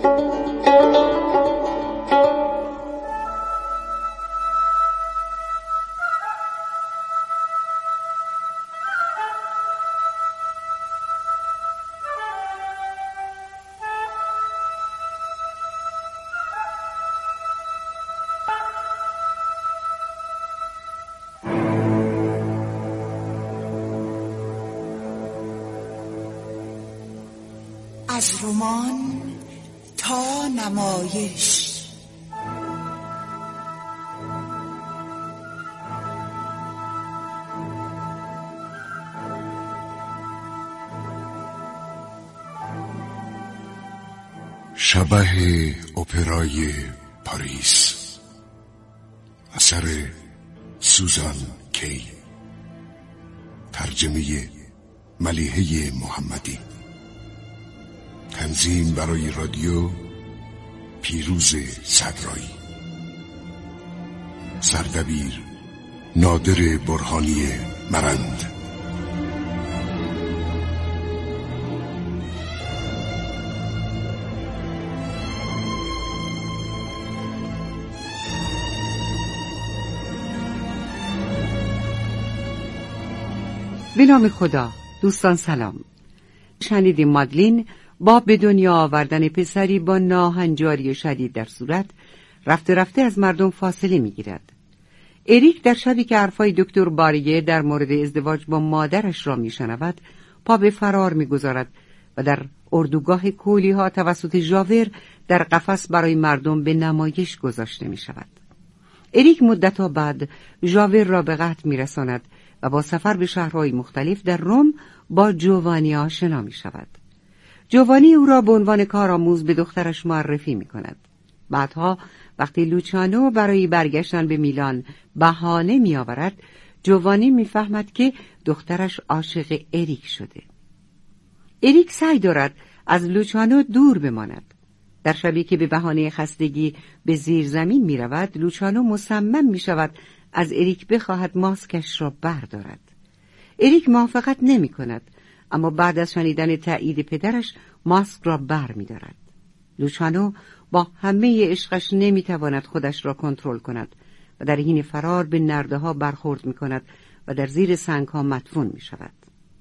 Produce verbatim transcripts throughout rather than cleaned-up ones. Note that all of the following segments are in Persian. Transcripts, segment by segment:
از رمان تا نمایش. شبح اپرای پاریس، اثر سوزان کی، ترجمه ملیحه محمدی، تنظیم برای رادیو پیروز صدرایی، سردبیر نادر برهانی مرند. به نام خدا. دوستان سلام. شنیدیم مادلین با به دنیا آوردن پسری با ناهنجاری شدید در صورت رفته رفته از مردم فاصله میگیرد. اریک در شبی که حرفای دکتر باریه در مورد ازدواج با مادرش را میشنود پا به فرار میگذارد و در اردوگاه کولی ها توسط ژاور در قفس برای مردم به نمایش گذاشته می شود. اریک مدتها بعد ژاور را به قتل میرساند و با سفر به شهرهای مختلف در روم با جوانی آشنا می شود. جوانی او را به عنوان کارآموز به دخترش معرفی می کند. بعدها وقتی لوچانو برای برگشتن به میلان بهانه می آورد، جوانی می فهمد که دخترش عاشق اریک شده. اریک سعی دارد از لوچانو دور بماند. در شبی که به بهانه خستگی به زیر زمین می رود، لوچانو مصمم می شود از اریک بخواهد ماسکش را بردارد. اریک موافقت نمی کند، اما بعد از شنیدن تایید پدرش ماسک را بر می دارد. لوچانو با همه عشقش نمی تواند خودش را کنترل کند و در حین فرار به نرده ها برخورد می کند و در زیر سنگ ها مدفون می شود.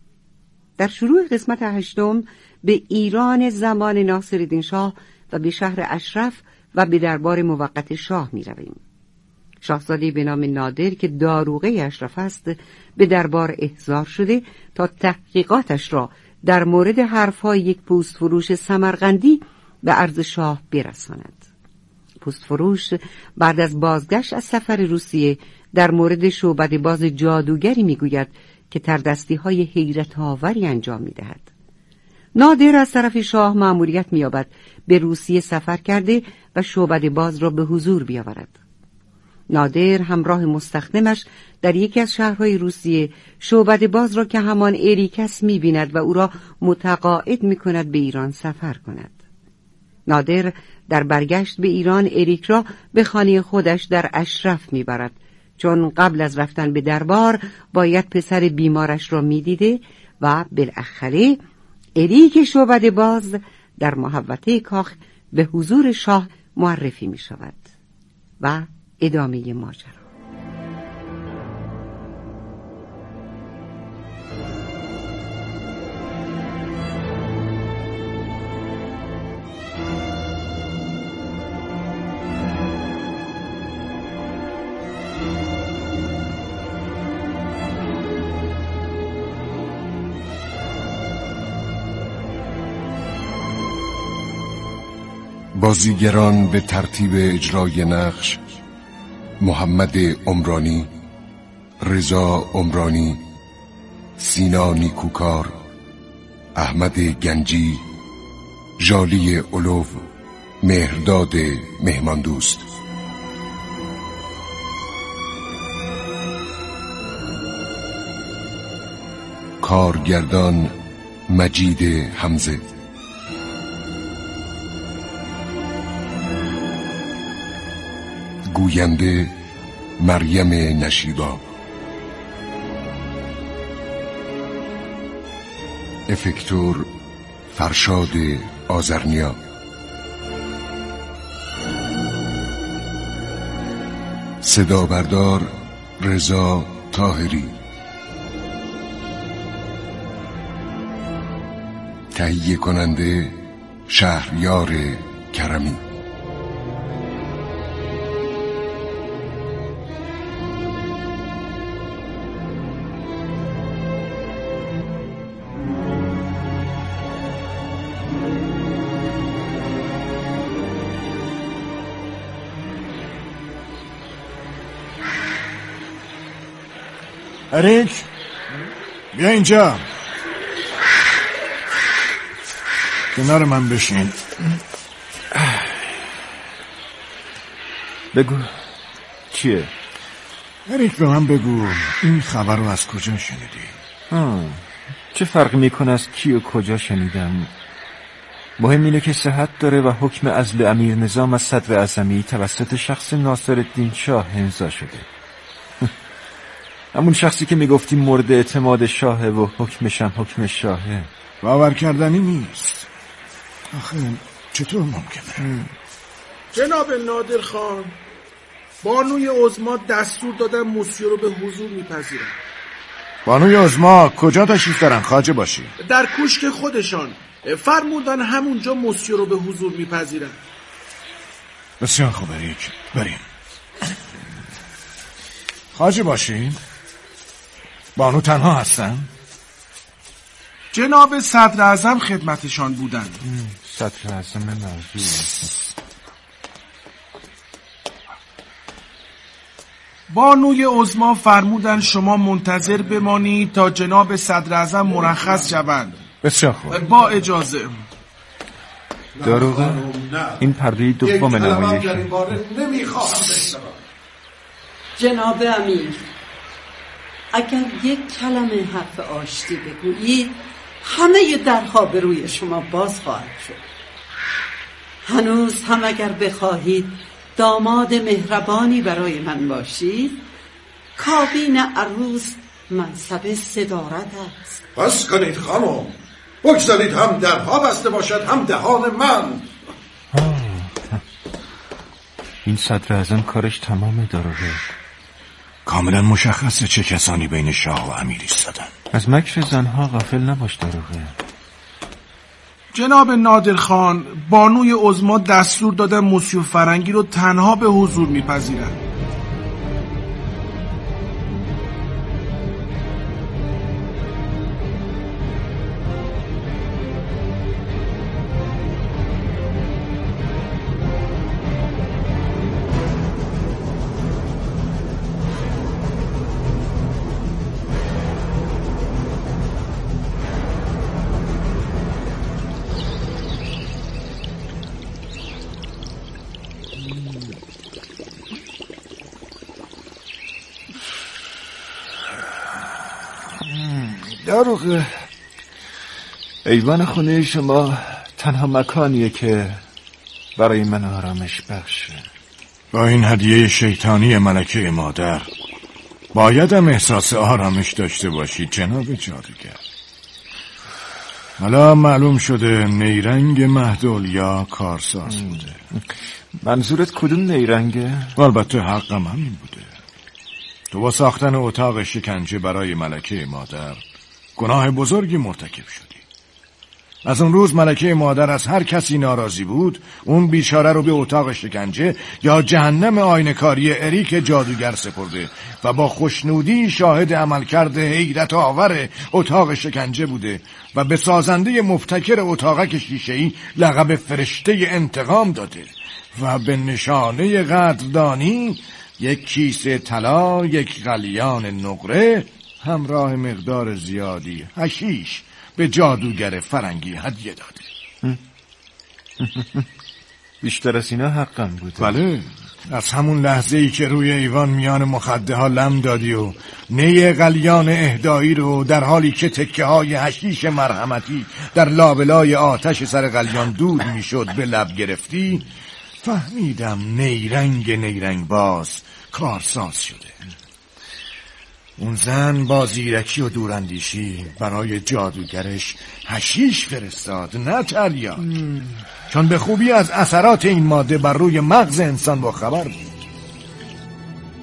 در شروع قسمت هشتم به ایران زمان ناصرالدین شاه و به شهر اشرف و به دربار موقت شاه می رویم. شاهزاده‌ای به نام نادر که داروغه اشرف است به دربار احضار شده تا تحقیقاتش را در مورد حرفهای یک پوست فروش سمرقندی به عرض شاه برساند. پوست فروش بعد از بازگشت از سفر روسیه در مورد شعبده باز جادوگری میگوید که تردستی های حیرت آوری انجام میدهد. نادر از طرف شاه مأموریت مییابد به روسیه سفر کرده و شعبده باز را به حضور بیاورد. نادر همراه مستخدمش در یکی از شهرهای روسیه شعبده باز را که همان اریکس می‌بیند و او را متقاعد می‌کند به ایران سفر کند. نادر در برگشت به ایران اریک را به خانه خودش در اشرف می‌برد، چون قبل از رفتن به دربار باید پسر بیمارش را می‌دیده و بالاخره اریک شعبده باز در محوطه کاخ به حضور شاه معرفی می‌شود و ادامه ماجرا. بازیگران به ترتیب اجرای نقش: محمد عمرانی، رضا عمرانی، سینا نیکوکار، احمد گنجی، ژالی اولو، مهرداد مهماندوست. کارگردان مجید حمزه. گوینده مریم نشیبا. افکتور فرشاد آذرنیا. صدا بردار رضا طاهری، تهیه کننده شهریار کرمی. اریک بیا اینجا، کنار من بشین. بگو چیه؟ اریک به من بگو این خبر رو از کجا شنیدی؟ چه فرقی میکنه از کی و کجا شنیدم؟ مهم اینه که صحت داره و حکم عزل امیر نظام از صدر اعظمی توسط شخص ناصرالدین شاه امضا شده. همون شخصی که میگفتی مورد اعتماد شاهه و حکمش هم حکم شاهه. باور کردنی نیست. آخه چطور ممکنه؟ جناب نادر خان، بانوی عظما دستور دادن موسیو رو به حضور میپذیرن. بانوی عظما کجا تشریف دارن خواجه باشی؟ در کوشک خودشان. فرمودن همونجا موسیو رو به حضور میپذیرن. بسیار خوب اریک، بریم. خواجه باشی؟ بانو تنها هستن؟ جناب صدر اعظم خدمتشان بودن. صدر اعظم موضوع. بانوی عظما فرمودن شما منتظر بمانید تا جناب صدر اعظم مرخص شوند. بسیار خوب. با اجازه. داروغه این پرده دوم نمایش. جناب امیر، اگر یک کلمه حرف آشتی بگویید همه درها به روی شما باز خواهد شد. هنوز هم اگر بخواهید داماد مهربانی برای من باشید، کابین عروس منصب صدارت است. بس کنید خانم، بگذارید هم درها بسته باشد هم دهان من. این صدر اعظم کارش تمامه داروغه. کاملا مشخصه چه کسانی بین شاه و امیر ایستادن. از مکر زنها غافل نباش داروغه. جناب نادر خان، بانوی عظما دستور دادن موسیو فرنگی رو تنها به حضور میپذیرن. داروغه، ایوان خونه شما تنها مکانیه که برای من آرامش بخشه. با این هدیه شیطانی ملکه مادر بایدم احساس آرامش داشته باشید جناب جادوگر. حالا معلوم شده نیرنگ مهدولیا کارساز بوده. منظورت کدوم نیرنگه؟ البته حقم همین بوده. تو با ساختن اتاق شکنجه برای ملکه مادر گناه بزرگی مرتکب شدی. از اون روز ملکه مادر از هر کسی ناراضی بود اون بیچاره رو به اتاق شکنجه یا جهنم آینه‌کاری اریک جادوگر سپرده و با خوشنودی شاهد عملکرد حیرت آور اتاق شکنجه بوده و به سازنده مبتکر اتاقک شیشه‌ای لقب فرشته انتقام داده و به نشانه قدردانی یک کیسه طلا، یک قلیان نقره همراه مقدار زیادی حشیش به جادوگر فرنگی هدیه داده. بیشتر از اینا حقم بوده. بله، از همون لحظه ای که روی ایوان میان مخده ها لم دادی و نی قلیان اهدایی رو در حالی که تکه های حشیش مرحمتی در لابلای آتش سر قلیان دود میشد به لب گرفتی، فهمیدم نیرنگ نیرنگ باز کارساز شده. اون زن با زیرکی و دوراندیشی برای جادوگرش حشیش فرستاد، نه تریاک، چون به خوبی از اثرات این ماده بر روی مغز انسان با خبر بود.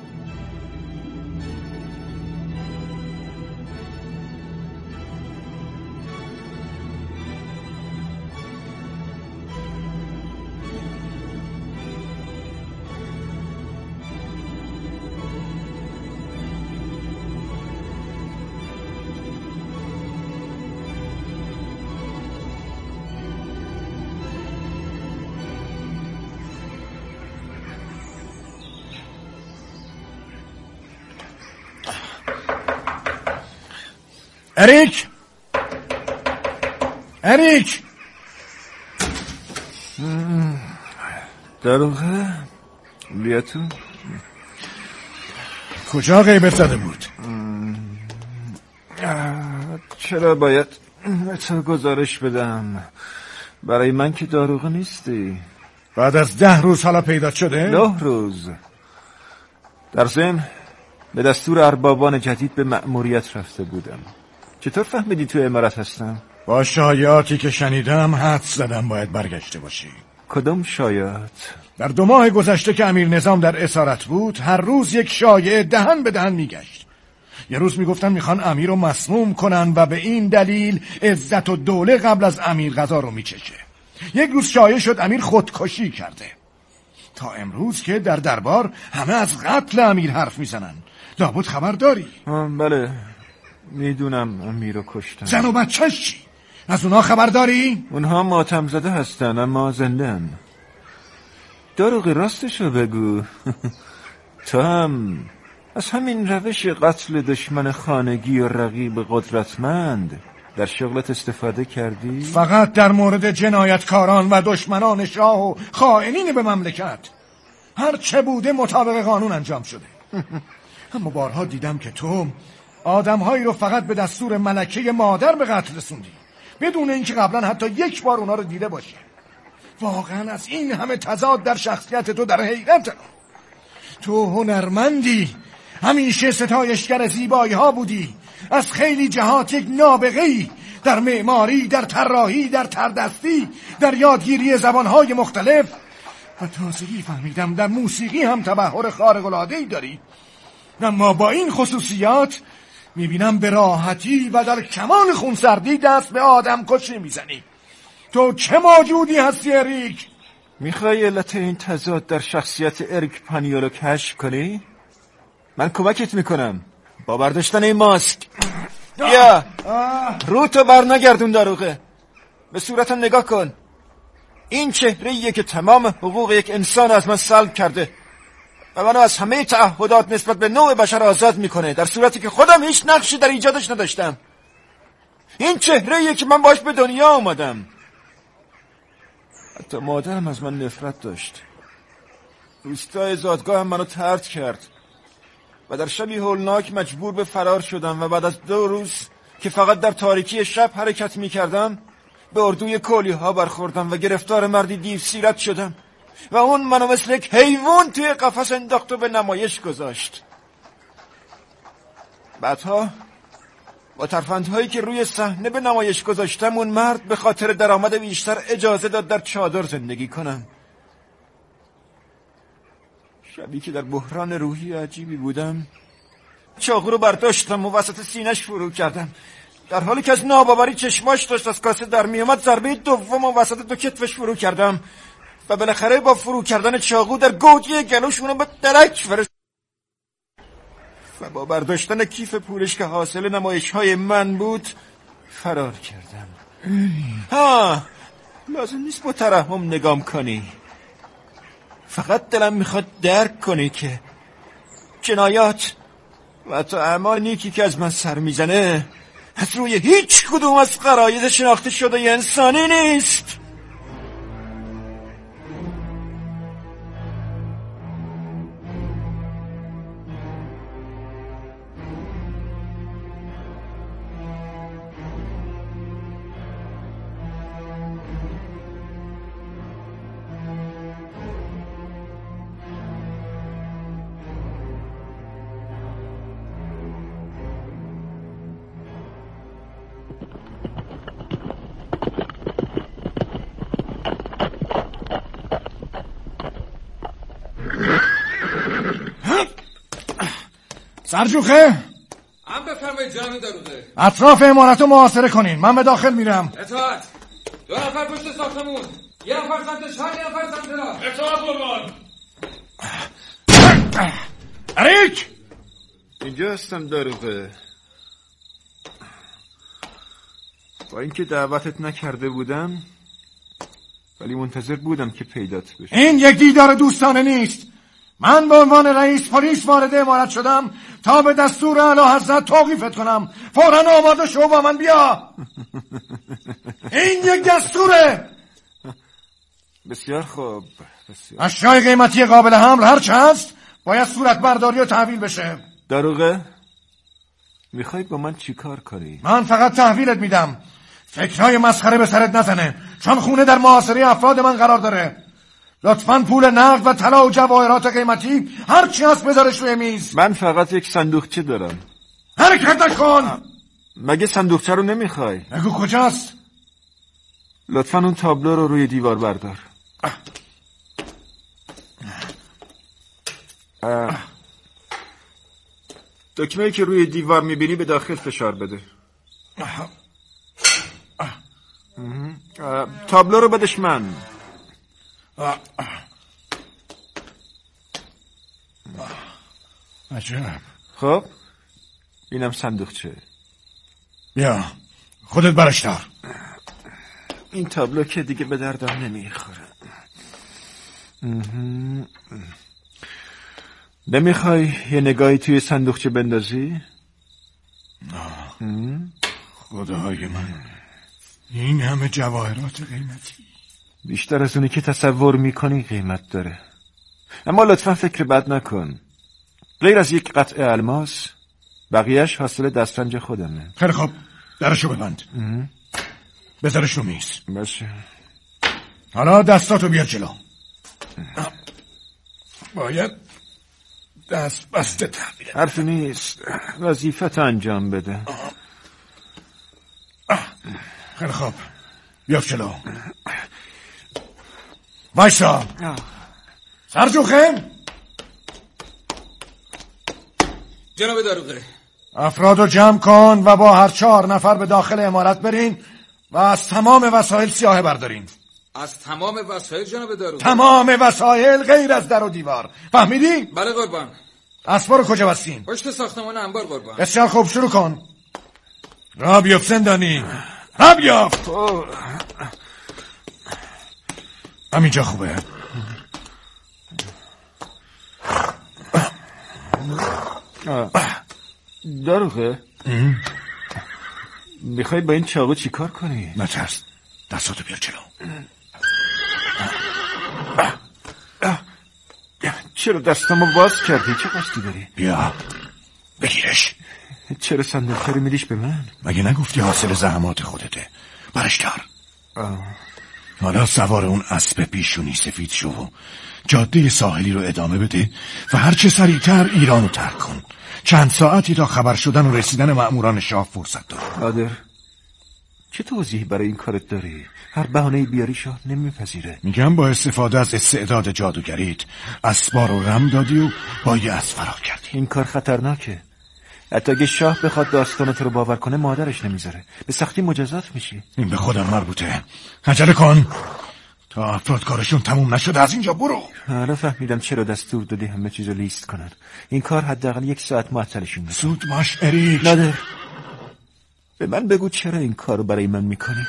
اریک اریک داروغه بیا تو. کجا غیبت زده بود؟ چرا باید تو گزارش بدم؟ برای من که داروغه نیستی. بعد از ده روز حالا پیدا شده؟ نه روز. در ضمن به دستور اربابان جدید به مأموریت رفته بودم. چطور فهمیدی تو امارت هستم؟ با شایعاتی که شنیدم حدس زدم باید برگشته باشی. کدوم شایعات؟ در دو ماه گذشته که امیر نظام در اسارت بود هر روز یک شایعه دهن به دهن میگشت. یه روز میگفتن میخوان امیر رو مسموم کنن و به این دلیل عزت و دوله قبل از امیر غذا رو میچشه. یک روز شایعه شد امیر خودکشی کرده. تا امروز که در دربار همه از قتل امیر حرف میزنن. لابد خبر داری؟ بله میدونم امیر رو کشتن. زن و بچه‌ش چی؟ از اونا خبر داری؟ اونها ماتم زده هستن اما زنده‌ان. داروغ راستشو بگو. تو هم از همین روش قتل دشمن خانگی و رقیب قدرتمند در شغلت استفاده کردی؟ فقط در مورد جنایتکاران و دشمنان شاه و خائنین به مملکت. هر چه بوده مطابق قانون انجام شده. اما بارها دیدم که تو آدمهایی رو فقط به دستور ملکه مادر به قتل رسوندی بدون اینکه قبلا حتی یک بار اونا رو دیده باشی. واقعا از این همه تضاد در شخصیت تو در حیرتم. تو هنرمندی، همیشه ستایشگر زیبایی ها بودی، از خیلی جهات یک نابغه‌ای در معماری، در طراحی، در تردستی، در یادگیری زبانهای مختلف و تازگی فهمیدم در موسیقی هم تبحر خارق‌العاده‌ای داری. اما با این خصوصیات میبینم به راحتی و در کمال خونسردی دست به آدم کشی میزنی. تو چه موجودی هستی اریک؟ میخوای علت این تضاد در شخصیت اریک پانیول رو کشف کنی؟ من کمکت میکنم با برداشتن این ماسک. بیا رو تو بر نگردون داروغه. به صورتم نگاه کن. این چهره‌ایه که تمام حقوق یک انسان از من سلب کرده و منو از همه تعهدات نسبت به نوع بشر آزاد میکنه، در صورتی که خودم هیچ نقشی در ایجادش نداشتم. این چهره‌ایه که من باش به دنیا اومدم. حتی مادرم از من نفرت داشت. روستای زادگاه هم منو طرد کرد و در شبی هولناک مجبور به فرار شدم و بعد از دو روز که فقط در تاریکی شب حرکت میکردم به اردوی کولی ها برخوردم و گرفتار مردی دیو سیرت شدم و اون منو مثل یک حیوان توی قفس انداخت و به نمایش گذاشت. بعدها با ترفندهایی که روی صحنه به نمایش گذاشتم اون مرد به خاطر درآمد بیشتر اجازه داد در چادر زندگی کنم. شبی که در بحران روحی عجیبی بودم چاقو رو برداشتم و وسط سینه‌اش فرو کردم. در حالی که از ناباوری چشماش داشت از کاسه در میومد ضربه دوم و وسط دو کتفش فرو کردم و بالاخره با فرو کردن چاقو در گودی گلوش اونو به درک فرست و با برداشتن کیف پولش که حاصل نمایش های من بود فرار کردم. ها لازم نیست با ترحم نگام کنی. فقط دلم میخواد درک کنی که جنایات و حتی اعمال نیکی که از من سر میزنه از روی هیچ کدوم از غرایز شناخته شده ی انسانی نیست. سرجوخه هم بفرمایید جناب داروغه. اطراف عمارت رو محاصره کنین. من به داخل میرم. اطاعت. دو نفر پشت ساختمون، یه نفر سمت شهر، یه نفر سمت راه. اطاعت قربان. اریک اینجا هستم داروغه. با اینکه دعوتت نکرده بودم ولی منتظر بودم که پیدات بشه. این یک دیدار دوستانه نیست. من به عنوان رئیس پلیس وارد عمارت شدم تا به دستور اعلی حضرت توقیفت کنم. فوراً آماده شو با من بیا. این یک دستوره. بسیار خوب. بسیار. اشیای قیمتی قابل حمل هر چه هست باید صورت برداری و تحویل بشه. دروغه؟ میخوای با من چی کار کنی؟ من فقط تحویلت میدم. فکرهای مسخره به سرت نزنه، چون خونه در محاصره افراد من قرار داره. لطفاً پول نقد و طلا و جواهرات قیمتی هر چی هست بذارش روی میز. من فقط یک صندوقچه دارم. حرکت نکن. مگه صندوقچه رو نمیخوای؟ بگو کجاست؟ لطفاً اون تابلو رو روی دیوار بردار. دکمه‌ای که روی دیوار میبینی به داخل فشار بده. تابلو رو بدش من. عجب. خب اینم صندوقچه. بیا خودت برش دار. این تابلو که دیگه به دردم نمیخوره. نمیخوای یه نگاهی توی صندوقچه بندازی؟ خدای من، این همه جواهرات قیمتی. بیشتر از اونی که تصور میکنی قیمت داره. اما لطفا فکر بد نکن. غیر از یک قطعه الماس بقیهش حاصل دسترنج خودمه. خیلی خوب، درشو ببند. بذارش رو میز. باشه. حالا دستاتو بیار جلو. باید دست بسته تحویل. حرفی نیست، وظیفت انجام بده. خیلی خوب، بیافت جلو. وایسا. سرجوخه. جناب داروغه، افرادو جمع کن و با هر چهار نفر به داخل عمارت برین و از تمام وسایل سیاهه بردارین. از تمام وسایل جناب داروغه؟ تمام وسایل غیر از در و دیوار. فهمیدی؟ بله قربان. اسبا رو کجا بستین؟ پشت ساختمان انبار قربان. بسیار خوب، شروع کن. را بیفت زندانی، را بیفت. همینجا خوبه. داروغه، میخوای با این چاقو چی کار کنی؟ نترس، دستاتو بیار جلو. چرا دستمو باز کردی؟ چه قصدی داری؟ بیا بگیرش. چرا صندوقچه رو میدیش به من؟ مگه نگفتی حاصل زحمات خودته؟ برش دار. حالا سوار اون اسب پیشونی سفید شو و جاده ساحلی رو ادامه بده و هرچه سریعتر ایران رو ترک کن. چند ساعتی تا خبر شدن و رسیدن مأموران شاه فرصت دار. قادر، چه توضیحی برای این کارت داری؟ هر بهانه‌ای بیاری شاه نمیپذیره. میگم با استفاده از استعداد جادوگریت اسبا رو رم دادی و با یه اسب فرار کردی. این کار خطرناکه. حتی اگه شاه بخواد داستانت رو باور کنه مادرش نمیذاره. به سختی مجازات میشی. این به خودم مربوطه. عجله کن تا افراد کارشون تموم نشده از اینجا برو. آره فهمیدم چرا دستور دادی همه چیزو لیست کنن. این کار حداقل یک ساعت معطلشون میکنه. زود باش اریک. نادر، به من بگو چرا این کارو برای من میکنی؟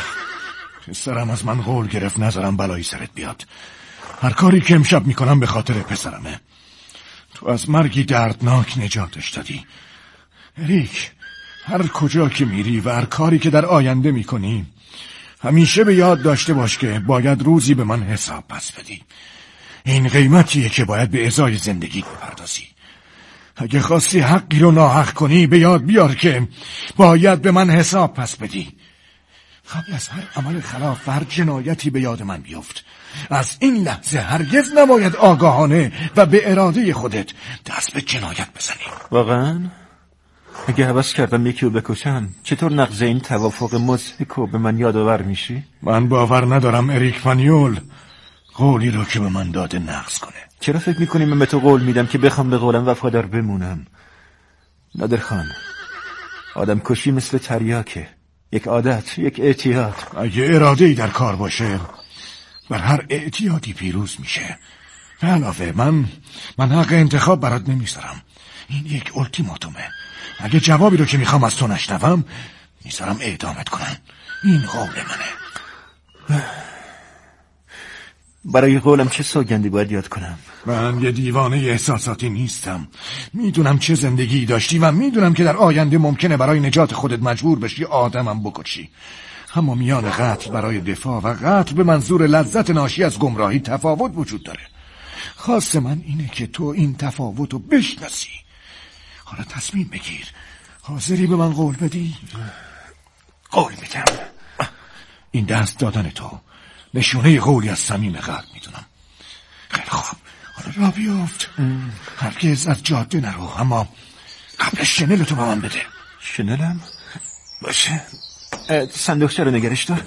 پسرم از من قول گرفت نذارم بلایی سرت بیاد. هر کاری که امشب میکنم به خاطر پسرمه. تو از مرگی دردناک نجاتش دادی. اریک، هر کجا که میری و هر کاری که در آینده میکنی همیشه به یاد داشته باش که باید روزی به من حساب پس بدی. این قیمتیه که باید به ازای زندگی بپردازی. اگه خواستی حقی رو ناحق کنی به یاد بیار که باید به من حساب پس بدی. قبل از هر عمل خلاف و هر جنایتی به یاد من بیفت. از این لحظه هرگز نباید آگاهانه و به اراده خودت دست به جنایت بزنی. واقعا؟ اگه حوض کردم یکی رو بکشم چطور نقض این توافق مضحکو به من یادآور میشی؟ من باور ندارم اریک فانیول قولی رو که به من داده نقض کنه. چرا فکر میکنی من به تو قول میدم که بخوام به قولم وفادار بمونم؟ نادر خان، آدم کشی مثل تریاکه. یک عادت، یک اعتیاد. اگه اراده‌ای در کار باشه بر هر اعتیادی پیروز میشه. به علاوه من من حق انتخاب برات نمیذارم. این یک التیماتومه. اگه جوابی رو که میخوام از تو نشنوم میذارم اعدامت کنن. این قول منه. برای قولم چه سوگندی باید یاد کنم؟ من یه دیوانه احساساتی نیستم. میدونم چه زندگی داشتی و میدونم که در آینده ممکنه برای نجات خودت مجبور بشی آدمم بکشی. اما میان قتل برای دفاع و قتل به منظور لذت ناشی از گمراهی تفاوت وجود داره. خواست من اینه که تو این تفاوت رو بشناسی. حالا تصمیم بگیر. حاضری به من قول بدی؟ قول میدم. این دست دادن تو نشونه قولی از صمیم قلب میدونم. خیلی خوب، حالا را بیافت. هرگز از جاده نرو، اما قبل شنلتو به من بده. شنلم؟ باشه. صندوقچه رو نگرش دار.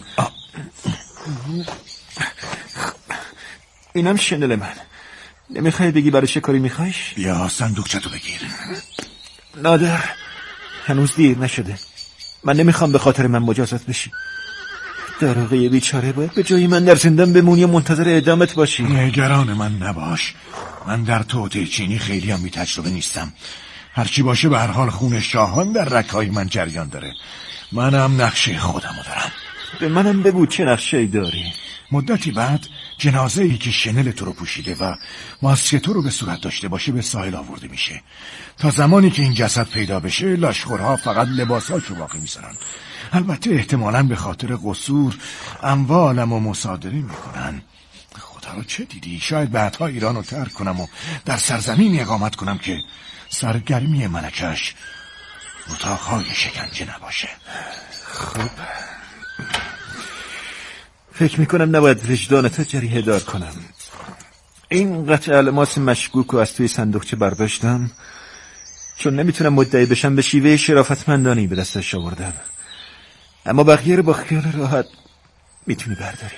اینم شنل من. نمیخوای بگی برای چه کاری میخوایش؟ بیا صندوقچه تو بگیر. نادر، هنوز دیر نشده. من نمیخوام به خاطر من مجازات بشی. دروغه بیچاره باید به جای من در زندان بمونی و منتظر اعدامت باشی. نگران من نباش. من در توطئه چینی خیلی هم بی تجربه نیستم. هرچی باشه به هر حال خون شاهان در رگ‌های من جریان داره. منم نقشه خودمو دارم. به منم بگو چه نقشه‌ای داری؟ مدتی بعد جنازه ای که شنل تو رو پوشیده و ماسک تو رو به صورت داشته باشه به ساحل آورده میشه. تا زمانی که این جسد پیدا بشه لاشخورها فقط لباساشو باقی میذارن. البته احتمالاً به خاطر قصور اموالم و مصادره میکنن. خدا رو چه دیدی؟ شاید بعدها ایران رو ترک کنم و در سرزمینی اقامت کنم که سرگرمی ملکش اتاقهای شکنجه نباشه. خب فکر میکنم نباید وجدانتو جریحه دار کنم. این قطع الماس مشکوک رو از توی صندوقچه برداشتم چون نمیتونم مدعی بشم به شیوه شرافتمندانه‌ای به دستش آوردم. اما بقیه رو با خیال راحت میتونی برداری.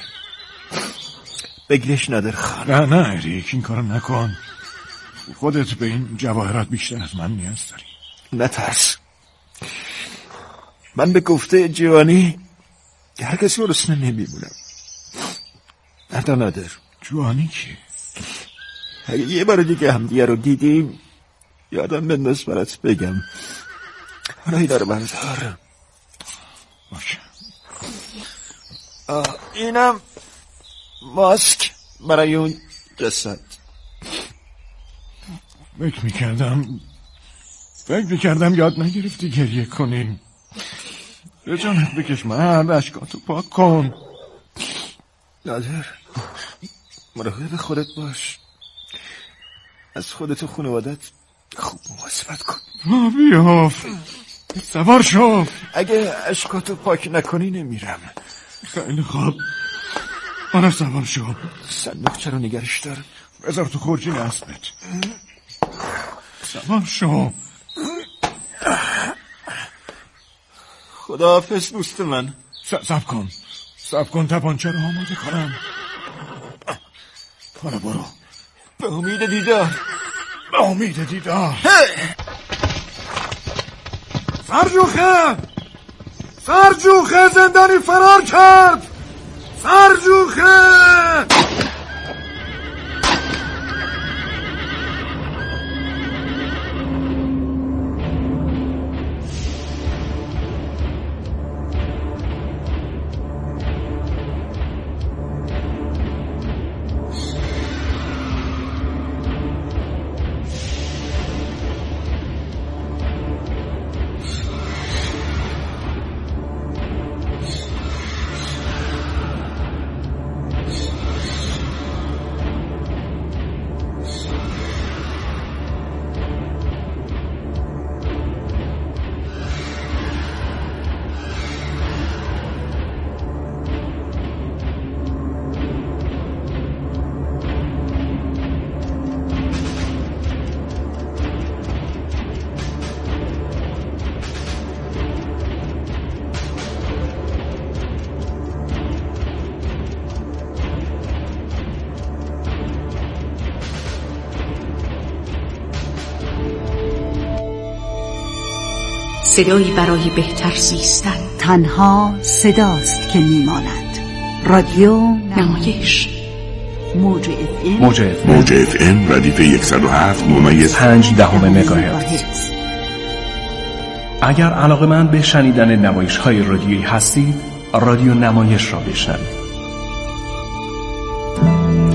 بگیرش نادر خان. نه نه اریک، این کارو نکن. خودت به این جواهرات بیشتر از من نیاز داری. نترس. من به گفته جوانی هر کسی گرسنه نمیمونم. نردار نادر. جوانی کی؟ اگه یه بار دیگه هم دیگه رو دیدیم یادم بنداز برات بگم. حالا اینا رو بردار. باشه. اینم ماسک برای اون جسد. فکر میکردم فکر میکردم یاد نگرفتی گریه کنیم. به جانت بکش مرد، اشکاتو پاک کن. نادر مراقب خودت باش. از خودت و خانوادت خوب مواظبت کن. بیاف سوار شو. اگه اشکاتو پاک نکنی نمیرم. خیلی خوب، منم سوار شو. صندوقچه رو نگرش دار. بذار تو خورجین اسبت. سوار شو. خداحافظ دوست من. سب کن سب کن تپانچه رو آماده کنم. حالا برو. به امید دیدار. به امید دیدار. سرجوخه سرجوخه زندانی فرار کرد. سرجوخه. صدایی برای بهتر زیستن. تنها صداست که میماند. رادیو نمایش. موج اف ام موج اف ام موج اف ام ردیف صد و هفت ممیز پنج دهم مگاهرتز. اگر علاقه‌مند به شنیدن نمایش‌های رادیویی هستید، رادیو نمایش را بشنوید.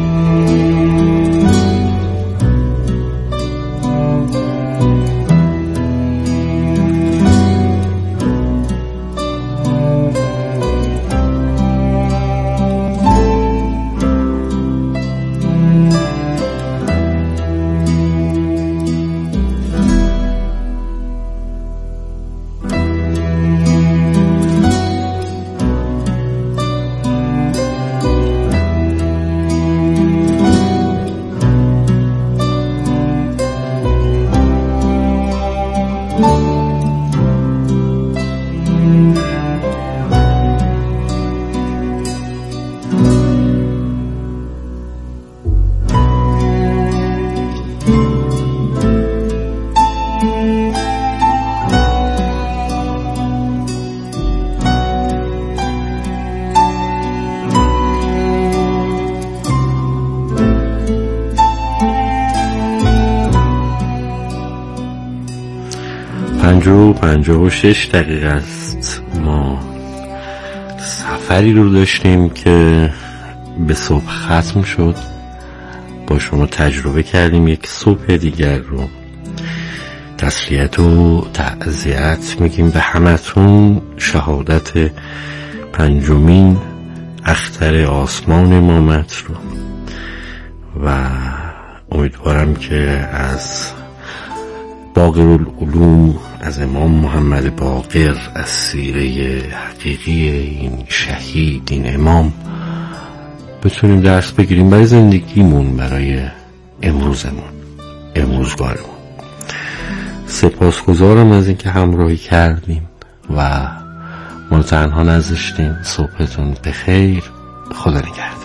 و پنجاه و شش دقیقه است. ما سفری رو داشتیم که به صبح ختم شد. با شما تجربه کردیم یک صبح دیگر رو. تسلیت و تعزیت میگیم به همتون. شهادت پنجمین اختر آسمان امامت رو و امیدوارم که از باقر العلوم، از امام محمد باقر، از سیره حقیقی این شهید، این امام بتونیم درس بگیریم برای زندگیمون، برای امروزمون، امروزگارمون. سپاسگزارم از اینکه همراهی کردین و ما تنها نذاشتین. صبحتون بخیر. خدا نگهدار.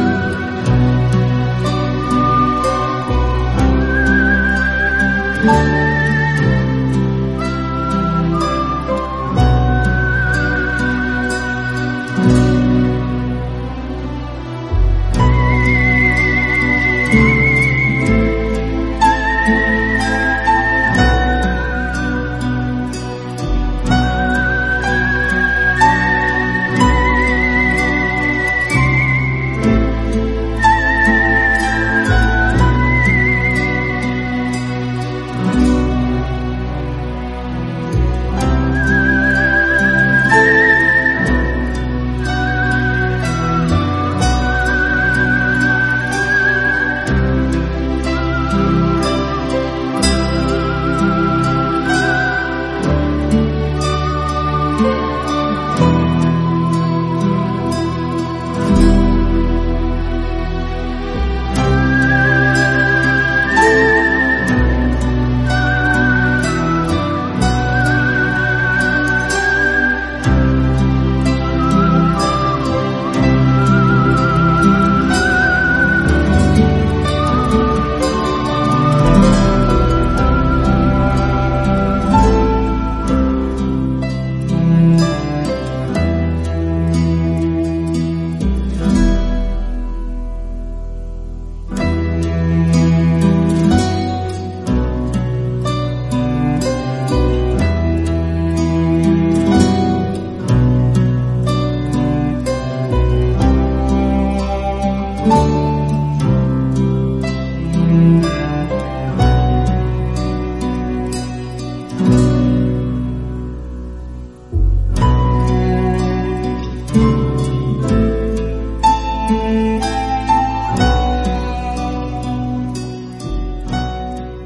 Thank you.